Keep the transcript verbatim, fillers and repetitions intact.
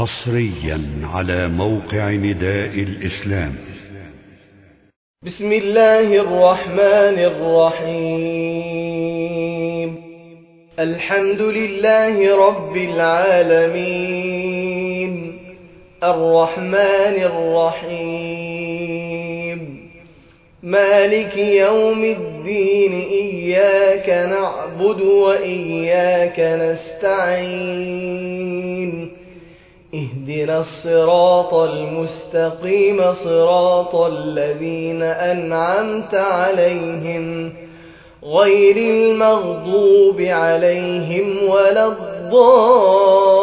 حصريا على موقع نداء الإسلام. بسم الله الرحمن الرحيم. الحمد لله رب العالمين، الرحمن الرحيم، مالك يوم الدين. إياك نعبد وإياك نستعين. اهدنا الصراط المستقيم، صراط الذين أنعمت عليهم غير المغضوب عليهم ولا الضالين.